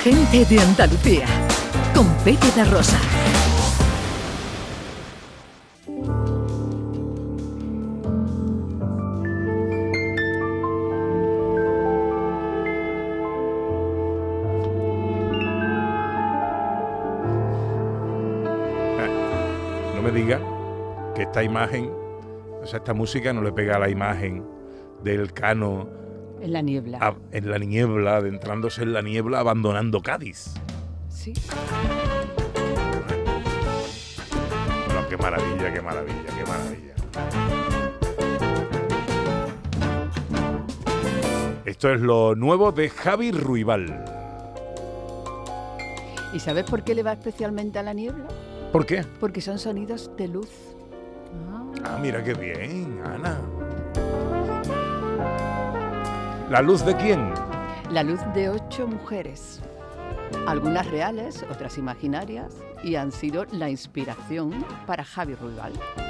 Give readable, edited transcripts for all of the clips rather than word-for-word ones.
Gente de Andalucía, con Pepe da Rosa. No me diga que esta imagen, o sea, esta música no le pega a la imagen del Cano en la niebla. En la niebla, adentrándose en la niebla, abandonando Cádiz. Sí. No, qué maravilla, qué maravilla, qué maravilla. Esto es lo nuevo de Javi Ruibal. ¿Y sabes por qué le va especialmente a la niebla? ¿Por qué? Porque son sonidos de luz. Ah, mira qué bien, Ana. ¿La luz de quién? La luz de 8 mujeres. Algunas reales, otras imaginarias, y han sido la inspiración para Javi Ruibal.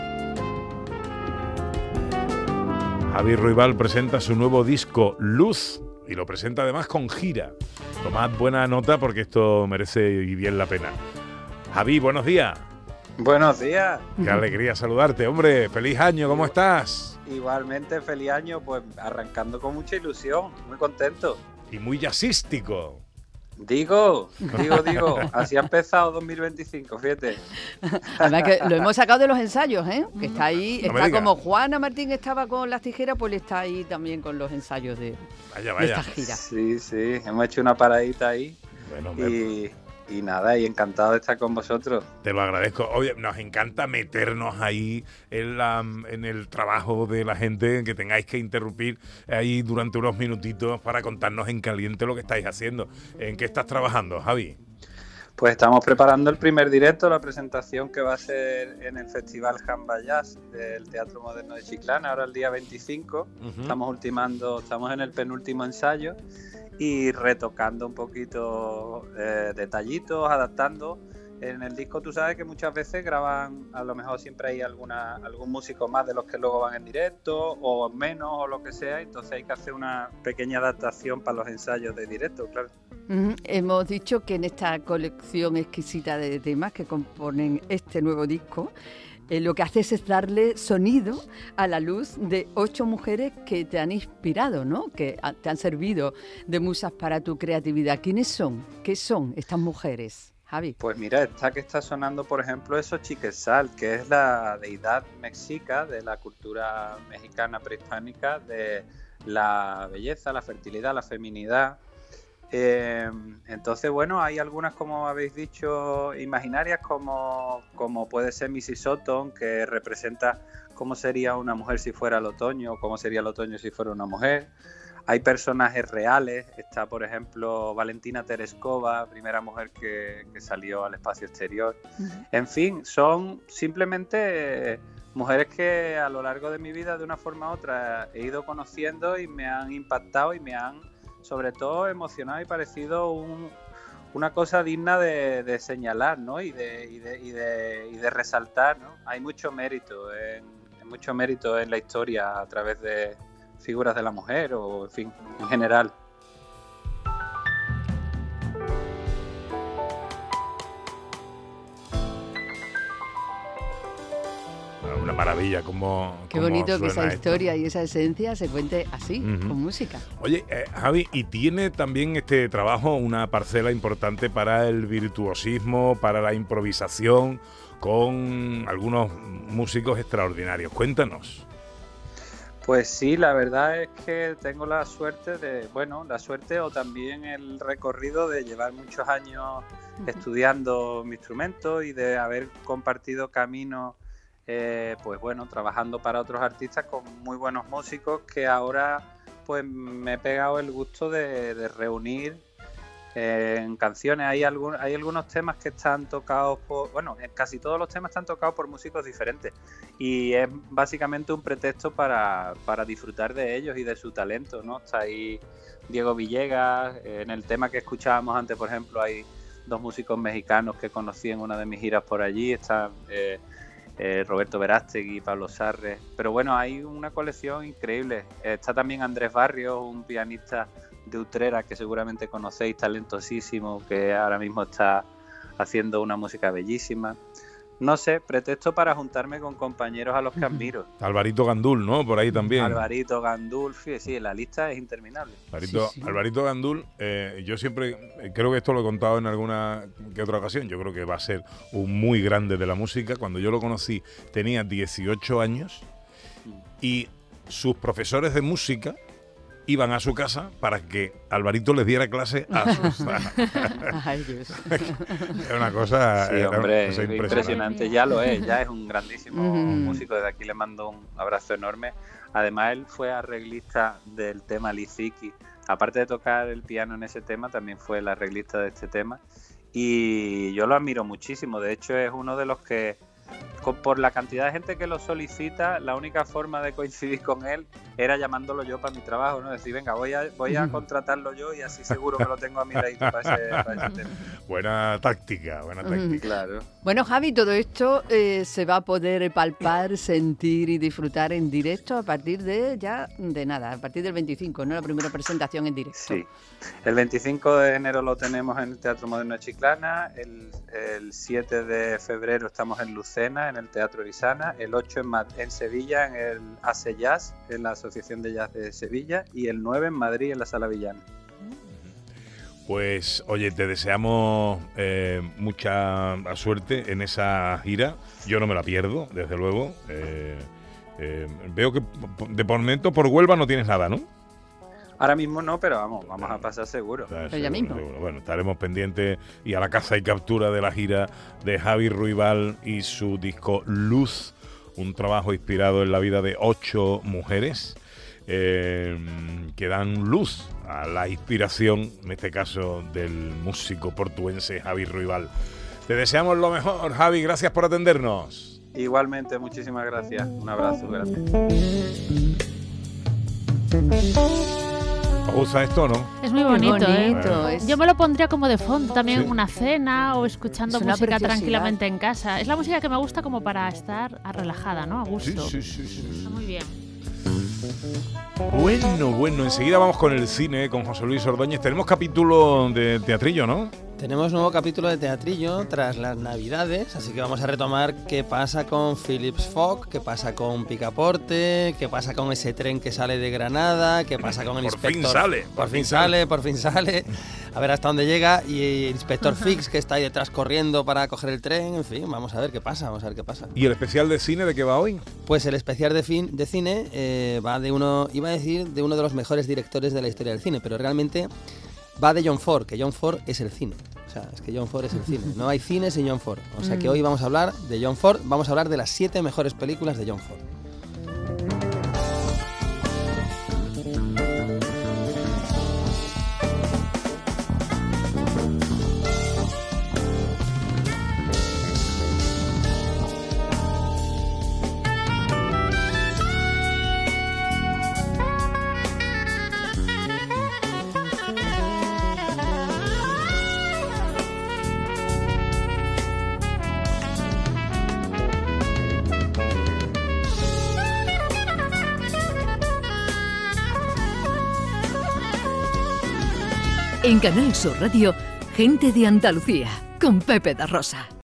Javi Ruibal presenta su nuevo disco Luz y lo presenta además con gira. Tomad buena nota porque esto merece y bien la pena. Javi, buenos días. Buenos días. Qué alegría saludarte, hombre. Feliz año, ¿cómo estás? Igualmente, feliz año, pues arrancando con mucha ilusión, muy contento. Y muy jazzístico. Digo, así ha empezado 2025, fíjate. Además que lo hemos sacado de los ensayos, ¿eh? Que está ahí, No está como Juana Martín estaba con las tijeras, pues está ahí también con los ensayos de esta gira. Sí, hemos hecho una paradita ahí. Bueno, y nada, y encantado de estar con vosotros. Te lo agradezco. Oye, nos encanta meternos ahí en el trabajo de la gente, que tengáis que interrumpir ahí durante unos minutitos para contarnos en caliente lo que estáis haciendo. ¿En qué estás trabajando, Javi? Pues estamos preparando el primer directo, la presentación que va a ser en el Festival Jamba Jazz del Teatro Moderno de Chiclana, ahora el día 25. Estamos en el penúltimo ensayo y retocando un poquito detallitos, adaptando. En el disco tú sabes que muchas veces graban, a lo mejor siempre hay algún músico más de los que luego van en directo o menos o lo que sea, entonces hay que hacer una pequeña adaptación para los ensayos de directo, claro. Hemos dicho que en esta colección exquisita de temas que componen este nuevo disco, lo que haces es darle sonido a la luz de 8 mujeres que te han inspirado, ¿no? Que te han servido de musas para tu creatividad. ¿Quiénes son? ¿Qué son estas mujeres, Javi? Pues mira, esta que está sonando, por ejemplo, es Xochiquetzal, que es la deidad mexica de la cultura mexicana prehispánica, de la belleza, la fertilidad, la feminidad. Entonces, bueno, hay algunas, como habéis dicho, imaginarias, como puede ser Missy Sotton, que representa cómo sería una mujer si fuera el otoño, o cómo sería el otoño si fuera una mujer. Hay personajes reales, está por ejemplo Valentina Tereskova, primera mujer que salió al espacio exterior. En fin, son simplemente mujeres que a lo largo de mi vida, de una forma u otra, he ido conociendo y me han impactado y me han, sobre todo, emocionado y parecido una cosa digna de señalar, ¿no? y de resaltar, ¿no? Hay mucho mérito en la historia a través de figuras de la mujer o, en fin, en general. Una maravilla, Qué bonito que esa esto. Historia y esa esencia se cuente así, con música. Oye, Javi, y tiene también este trabajo una parcela importante para el virtuosismo, para la improvisación, con algunos músicos extraordinarios. Cuéntanos. Pues sí, la verdad es que tengo la suerte o también el recorrido de llevar muchos años estudiando mi instrumento y de haber compartido caminos, pues bueno, trabajando para otros artistas con muy buenos músicos, que ahora pues me he pegado el gusto de reunir en canciones. Hay algunos temas que están tocados casi todos los temas están tocados por músicos diferentes y es básicamente un pretexto para disfrutar de ellos y de su talento, ¿no? Está ahí Diego Villegas, en el tema que escuchábamos antes, por ejemplo, hay 2 músicos mexicanos que conocí en una de mis giras por allí, están Roberto Verástegui y Pablo Sarre, pero bueno, hay una colección increíble. Está también Andrés Barrios, un pianista de Utrera, que seguramente conocéis, talentosísimo, que ahora mismo está haciendo una música bellísima. No sé, pretexto para juntarme con compañeros a los que admiro. Alvarito Gandul, ¿no? Por ahí también. Alvarito Gandul, sí, la lista es interminable. Alvarito Gandul, yo siempre, creo que esto lo he contado en alguna que otra ocasión, yo creo que va a ser un muy grande de la música. Cuando yo lo conocí tenía 18 años y sus profesores de música iban a su casa para que Alvarito les diera clase a sus... Ay, Dios. Es una cosa, sí, hombre, una cosa impresionante. Ya lo es, ya es un grandísimo músico. Desde aquí le mando un abrazo enorme. Además, él fue arreglista del tema Liziki. Aparte de tocar el piano en ese tema, también fue el arreglista de este tema. Y yo lo admiro muchísimo. De hecho, es uno de los que, por la cantidad de gente que lo solicita, la única forma de coincidir con él era llamándolo yo para mi trabajo, ¿no? Decir, venga, voy a contratarlo yo y así seguro que lo tengo a mi ladito para ese tema. Buena táctica. Claro. Bueno, Javi, todo esto se va a poder palpar, sentir y disfrutar en directo a partir a partir del 25, ¿no? La primera presentación en directo. Sí, el 25 de enero lo tenemos en el Teatro Moderno de Chiclana, el 7 de febrero estamos en Lucena, en el Teatro Orizana, el 8 en Sevilla, en el ASE Jazz, en la Asociación de Jazz de Sevilla, y el 9 en Madrid, en la Sala Villana. Pues, oye, te deseamos mucha suerte en esa gira. Yo no me la pierdo, desde luego. Veo que de momento por Huelva no tienes nada, ¿no? Ahora mismo no, pero vamos a pasar seguro. Pero ya mismo. Seguro. Bueno, estaremos pendientes y a la caza y captura de la gira de Javi Ruibal y su disco Luz, un trabajo inspirado en la vida de 8 mujeres que dan luz a la inspiración, en este caso del músico portuense Javi Ruibal. Te deseamos lo mejor, Javi, gracias por atendernos. Igualmente, muchísimas gracias. Un abrazo, gracias. ¿Os gusta esto, no? Es muy bonito, bonito, ¿eh? Yo me lo pondría como de fondo también en una cena o escuchando música preciosidad. Tranquilamente en casa. Es la música que me gusta como para estar relajada, ¿no? A gusto. Sí. Está muy bien. Bueno, enseguida vamos con el cine, con José Luis Ordóñez. Tenemos capítulo de teatrillo, ¿no? Tenemos nuevo capítulo de teatrillo tras las Navidades, así que vamos a retomar qué pasa con Philips Fogg, qué pasa con Picaporte, qué pasa con ese tren que sale de Granada, qué pasa con el inspector... Por fin sale. A ver hasta dónde llega. Y el inspector Fix, que está ahí detrás corriendo para coger el tren. En fin, vamos a ver qué pasa. ¿Y el especial de cine de qué va hoy? Pues el especial de cine va de uno de los mejores directores de la historia del cine, pero realmente va de John Ford, que John Ford es el cine. O sea, es que John Ford es el cine. No hay cine sin John Ford. O sea que hoy vamos a hablar de John Ford, vamos a hablar de las 7 mejores películas de John Ford. En Canal Sur Radio, Gente de Andalucía, con Pepe da Rosa.